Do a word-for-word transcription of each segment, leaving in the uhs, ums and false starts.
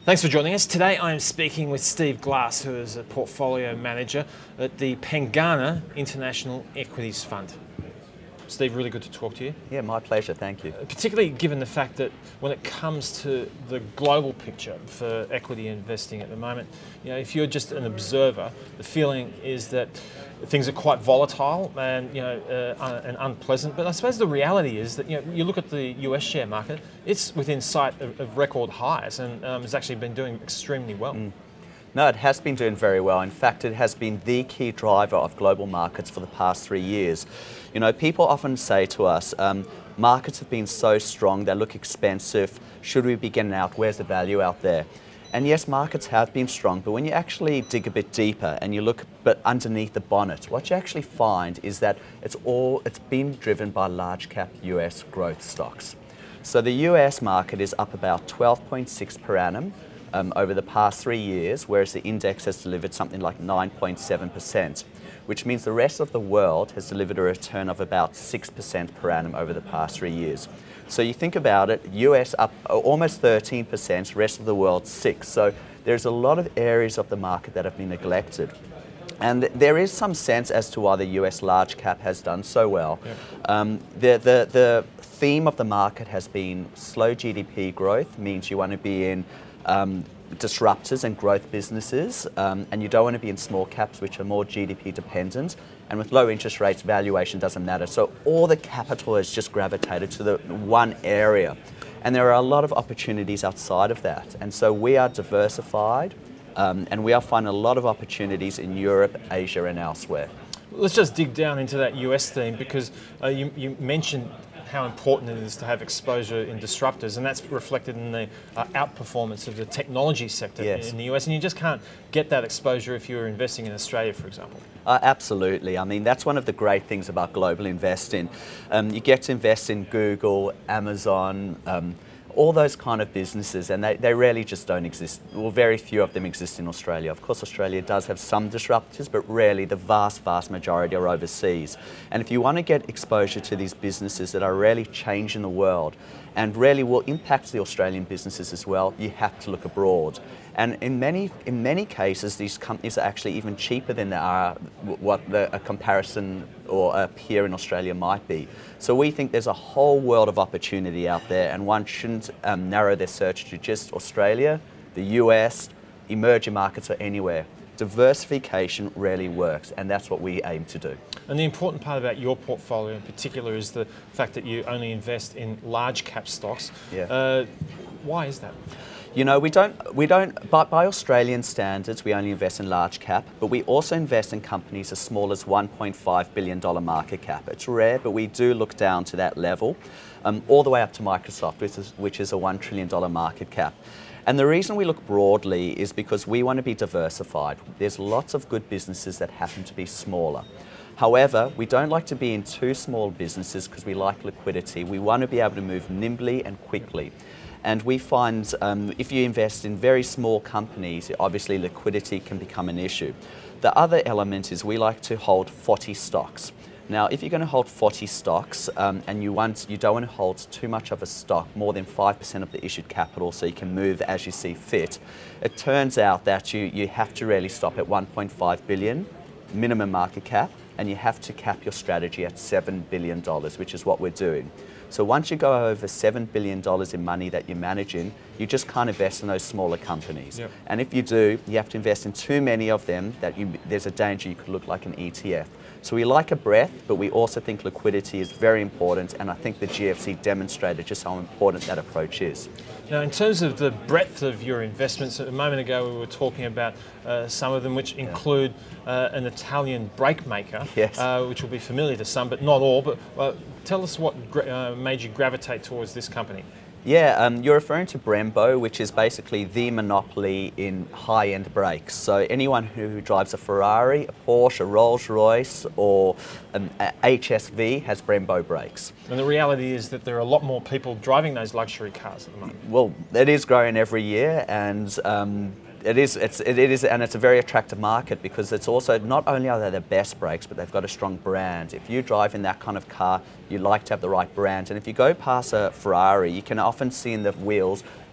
Thanks for joining us. Today I am speaking with Steve Glass, who is a portfolio manager at the Pengana International Equities Fund. Steve, really good to talk to you. Yeah, my pleasure, thank you. Particularly given the fact that when it comes to the global picture for equity investing at the moment, you know, if you're just an observer, the feeling is that things are quite volatile and you know uh, and unpleasant. But I suppose the reality is that you know you look at the U S share market; it's within sight of, of record highs and um, has actually been doing extremely well. Mm. No, it has been doing very well. In fact, it has been the key driver of global markets for the past three years. You know, people often say to us, um, markets have been so strong, they look expensive, should we be getting out, where's the value out there? And yes, markets have been strong, but when you actually dig a bit deeper and you look but underneath the bonnet, what you actually find is that it's all, it's been driven by large cap U S growth stocks. So the U S market is up about twelve point six per annum. Um, over the past three years, whereas the index has delivered something like nine point seven percent, which means the rest of the world has delivered a return of about six percent per annum over the past three years. So you think about it, U S up almost thirteen percent, rest of the world six. So there's a lot of areas of the market that have been neglected. And there is some sense as to why the U S large cap has done so well. Yeah. Um, the, the, the theme of the market has been slow G D P growth, means you want to be in Um, disruptors and growth businesses, um, and you don't want to be in small caps which are more G D P dependent, and with low interest rates valuation doesn't matter. So all the capital has just gravitated to the one area, and there are a lot of opportunities outside of that, and so we are diversified um, and we are finding a lot of opportunities in Europe, Asia and elsewhere. Let's just dig down into that U S theme because uh, you, you mentioned how important it is to have exposure in disruptors, and that's reflected in the uh, outperformance of the technology sector Yes. in the U S, and you just can't get that exposure if you're investing in Australia, for example. Uh, absolutely. I mean, that's one of the great things about global investing. Um, you get to invest in Google, Amazon, um, all those kind of businesses, and they, they really just don't exist. Well, very few of them exist in Australia. Of course, Australia does have some disruptors, but really the vast, vast majority are overseas. And if you want to get exposure to these businesses that are really changing the world and really will impact the Australian businesses as well, you have to look abroad. And in many, in many cases, these companies are actually even cheaper than they are what the, a comparison or a peer in Australia might be. So we think there's a whole world of opportunity out there, and one shouldn't um, narrow their search to just Australia, the U S, emerging markets, or anywhere. Diversification really works, and that's what we aim to do. And the important part about your portfolio in particular is the fact that you only invest in large cap stocks. Yeah. Uh, why is that? You know, we don't, we don't, but by Australian standards, we only invest in large cap, but we also invest in companies as small as one point five billion dollars market cap. It's rare, but we do look down to that level, um, all the way up to Microsoft, which is, which is a one trillion dollars market cap. And the reason we look broadly is because we want to be diversified. There's lots of good businesses that happen to be smaller. However, we don't like to be in too small businesses because we like liquidity. We want to be able to move nimbly and quickly. And we find um, if you invest in very small companies, obviously liquidity can become an issue. The other element is we like to hold forty stocks. Now, if you're going to hold forty stocks um, and you want, you don't want to hold too much of a stock, more than five percent of the issued capital, so you can move as you see fit, it turns out that you, you have to really stop at one point five billion minimum market cap, and you have to cap your strategy at seven billion dollars, which is what we're doing. So once you go over seven billion dollars in money that you're managing, you just can't invest in those smaller companies. Yep. And if you do, you have to invest in too many of them that you, there's a danger you could look like an E T F. So we like a breadth, but we also think liquidity is very important, and I think the G F C demonstrated just how important that approach is. Now, in terms of the breadth of your investments, a moment ago we were talking about uh, some of them, which include uh, an Italian brake maker, Yes. uh, which will be familiar to some, but not all. But uh, tell us what gra- uh, made you gravitate towards this company. Yeah, um, you're referring to Brembo, which is basically the monopoly in high-end brakes. So anyone who drives a Ferrari, a Porsche, a Rolls-Royce, or an H S V has Brembo brakes. And the reality is that there are a lot more people driving those luxury cars at the moment. Well, it is growing every year, and um, it is, it's, it is, and it's a very attractive market because it's also, not only are they the best brakes, but they've got a strong brand. If you drive in that kind of car, you like to have the right brand. And if you go past a Ferrari, you can often see in the wheels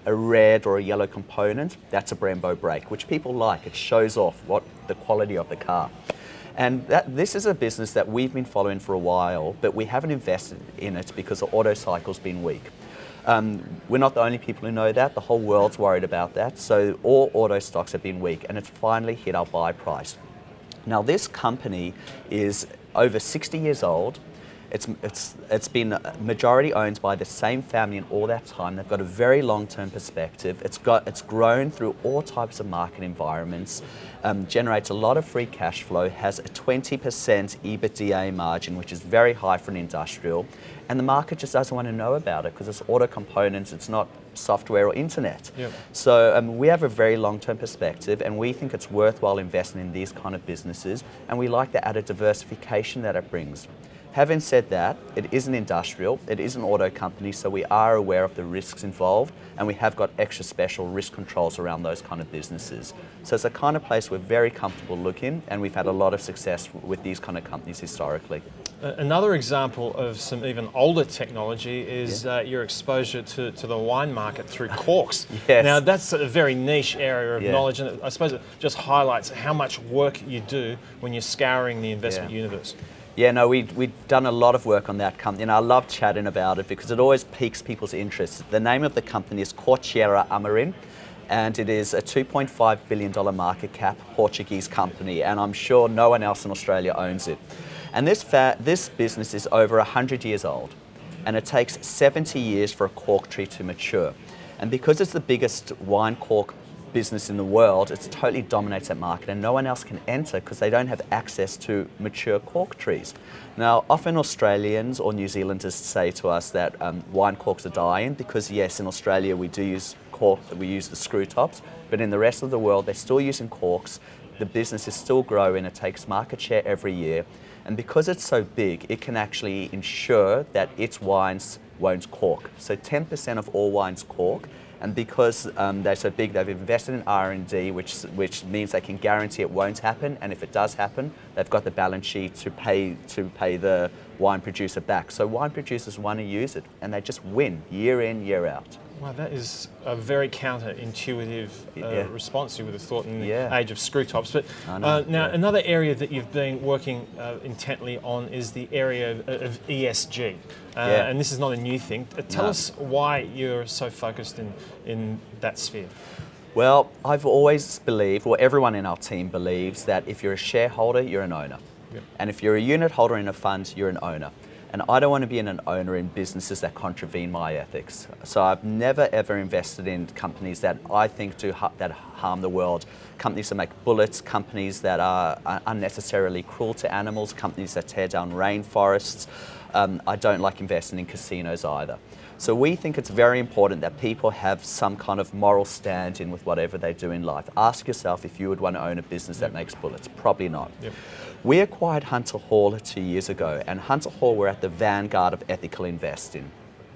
a red or a yellow component, that's a Brembo brake, which people like. It shows off what the quality of the car. And that, this is a business that we've been following for a while, but we haven't invested in it because the auto cycle's been weak. Um, we're not the only people who know that. The whole world's worried about that. So all auto stocks have been weak, and it's finally hit our buy price. Now, this company is over sixty years old. It's, it's, it's been majority owned by the same family in all that time. They've got a very long-term perspective. It's, got, it's grown through all types of market environments, um, generates a lot of free cash flow, has a twenty percent EBITDA margin, which is very high for an industrial, and the market just doesn't want to know about it because it's auto components, it's not software or internet. Yep. So um, we have a very long-term perspective, and we think it's worthwhile investing in these kind of businesses, and we like the added diversification that it brings. Having said that, it is an industrial, it is an auto company, so we are aware of the risks involved, and we have got extra special risk controls around those kind of businesses. So it's a kind of place we're very comfortable looking, and we've had a lot of success with these kind of companies historically. Uh, another example of some even older technology is Yeah. uh, your exposure to, to the wine market through corks. Yes. Now that's a very niche area of Yeah. knowledge, and I suppose it just highlights how much work you do when you're scouring the investment Yeah. universe. Yeah, no, we, we've done a lot of work on that company, and I love chatting about it because it always piques people's interest. The name of the company is Corteira Amarin, and it is a two point five billion dollars market cap Portuguese company, and I'm sure no one else in Australia owns it. And this, fa- this business is over one hundred years old, and it takes seventy years for a cork tree to mature. And because it's the biggest wine cork business in the world, it totally dominates that market, and no one else can enter because they don't have access to mature cork trees. Now, often Australians or New Zealanders say to us that um, wine corks are dying because, yes, in Australia we do use cork, we use the screw tops, but in the rest of the world they're still using corks. The business is still growing, it takes market share every year, and because it's so big, it can actually ensure that its wines won't cork. So ten percent of all wines cork. And because um, they're so big, they've invested in R and D, which which means they can guarantee it won't happen. And if it does happen, they've got the balance sheet to pay to pay the wine producer back. So wine producers want to use it, and they just win year in, year out. Wow, that is a very counterintuitive uh, Yeah. response you would have thought in the Yeah. age of screw tops. But I know, uh, now, yeah. another area that you've been working uh, intently on is the area of, of E S G. Uh, Yeah. And this is not a new thing. Uh, tell No. us why you're so focused in, in that sphere. Well, I've always believed, well, everyone in our team believes that if you're a shareholder, you're an owner. Yep. And if you're a unit holder in a fund, you're an owner. And I don't want to be an owner in businesses that contravene my ethics. So I've never ever invested in companies that I think do ha- that harm the world. Companies that make bullets, companies that are uh, unnecessarily cruel to animals, companies that tear down rainforests. Um, I don't like investing in casinos either. So we think it's very important that people have some kind of moral stand-in with whatever they do in life. Ask yourself if you would want to own a business that makes bullets. Probably not. Yep. We acquired Hunter Hall two years ago, and Hunter Hall were at the vanguard of ethical investing.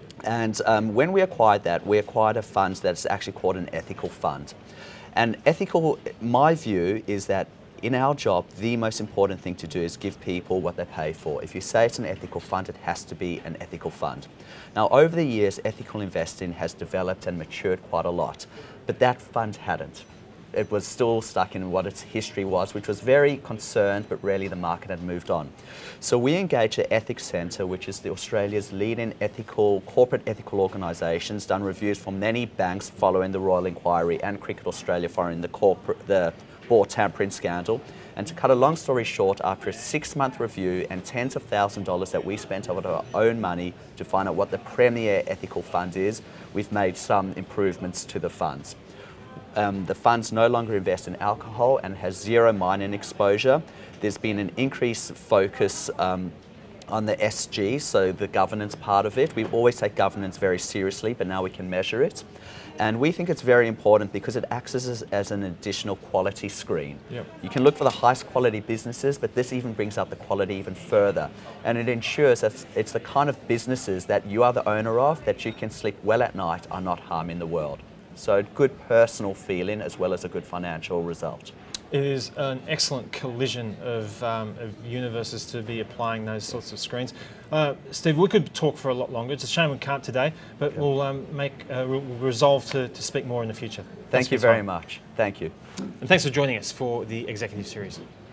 And um, when we acquired that, we acquired a fund that's actually called an ethical fund. And ethical, my view is that in our job, the most important thing to do is give people what they pay for. If you say it's an ethical fund, it has to be an ethical fund. Now, over the years, ethical investing has developed and matured quite a lot, but that fund hadn't. It was still stuck in what its history was, which was very concerned, but really the market had moved on. So we engaged the Ethics Centre, which is the Australia's leading ethical, corporate ethical organisations, done reviews from many banks following the Royal Inquiry and Cricket Australia following the, corporate, the board tampering scandal. And to cut a long story short, after a six-month review and tens of thousands of dollars that we spent out of our own money to find out what the premier ethical fund is, we've made some improvements to the funds. Um, the funds no longer invest in alcohol and has zero mining exposure. There's been an increased focus um, on the S G, so the governance part of it. We always take governance very seriously, but now we can measure it. And we think it's very important because it acts as, as an additional quality screen. Yep. You can look for the highest quality businesses, but this even brings out the quality even further. And it ensures that it's the kind of businesses that you are the owner of, that you can sleep well at night, are not harming the world. So a good personal feeling as well as a good financial result. it is an excellent collision of, um, of universes to be applying those sorts of screens. Uh, Steve, we could talk for a lot longer. It's a shame we can't today, but okay. we'll um, make uh, we'll resolve to, to speak more in the future. Thank you very much. Thank you. And thanks for joining us for the Executive Series.